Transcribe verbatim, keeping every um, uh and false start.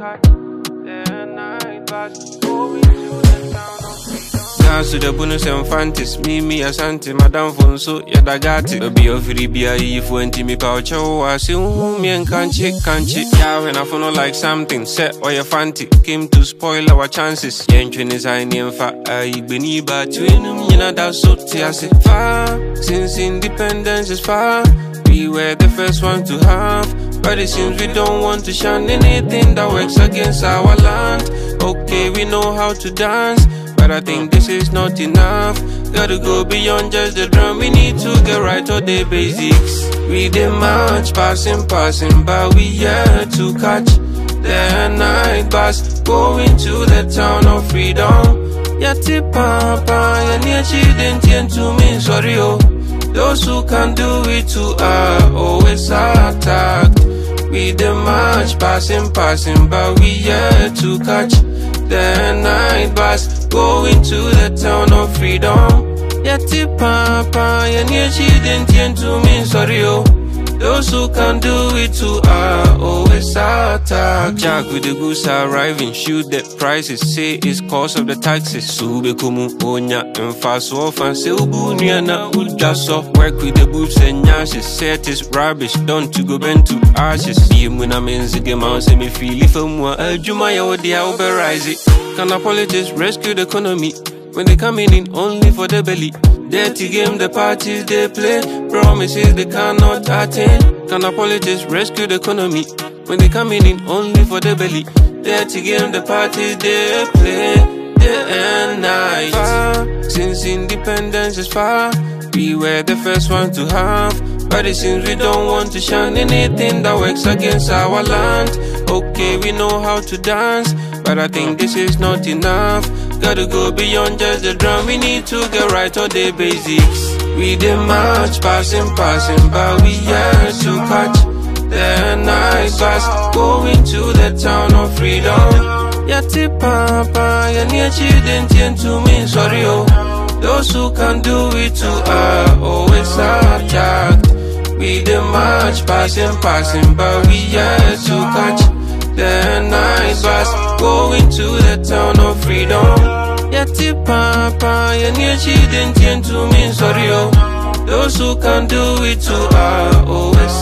catch the night bus going to the town of freedom. Dance to the bonus and fantasy, me, me, Asante, Madame Fonso, Yadagati. Baby of Ribia, if went me pouch, oh, I see me and canchi, canchi. Yeah, when I follow like something, set or your fancy, came to spoil our chances. Yentrin is I name for I believe, but you know that's so tears. Far since independence is far, we were the first one to have. But it seems we don't want to shun anything that works against our land. Okay, we know how to dance, but I think this is not enough. Gotta go beyond just the drum. We need to get right to the basics. We the march, passing, passing, but we here to catch the night bus going to the town of freedom. Yati papa, ya near children to me, sorry oh. Those who can do it too are always attacked. We the march, passing, passing, but we here to catch the night bus going to the town of freedom. Yati papa, ya near children to me, sorry oh. Those who can do it too are always attacked. Jack with the goods arriving, shoot the prices, say it's cause of the taxes. Sube kumu onya and fast off and say ubuniana ujaso. Work with the boobs and nyashes, set is rubbish, done to go bend to ashes. Be when I'm in the game, I'll say me feel if I'm more Jumaya or the overrise it. Can the politics rescue the economy when they coming in only for the belly? Dirty game, the parties they play, promises they cannot attain. Can the politics rescue the economy when they coming in only for the belly? Dirty game, the parties they play, day and night. Far since independence is far, we were the first one to have. But it seems we don't want to shun anything that works against our land. Okay, we know how to dance, but I think this is not enough. Gotta go beyond just the drum. We need to get right on the basics. We the march, passing, passing, but we here to catch the night bus going to the town of freedom. Yati papa, ya near children to me, sorry oh. Those who can do it too are always attacked. We the march, passing, passing, but we here to catch the night bus going to the town of freedom. Yati papa, ya near children to me, sorry oh. Those who can do it too are always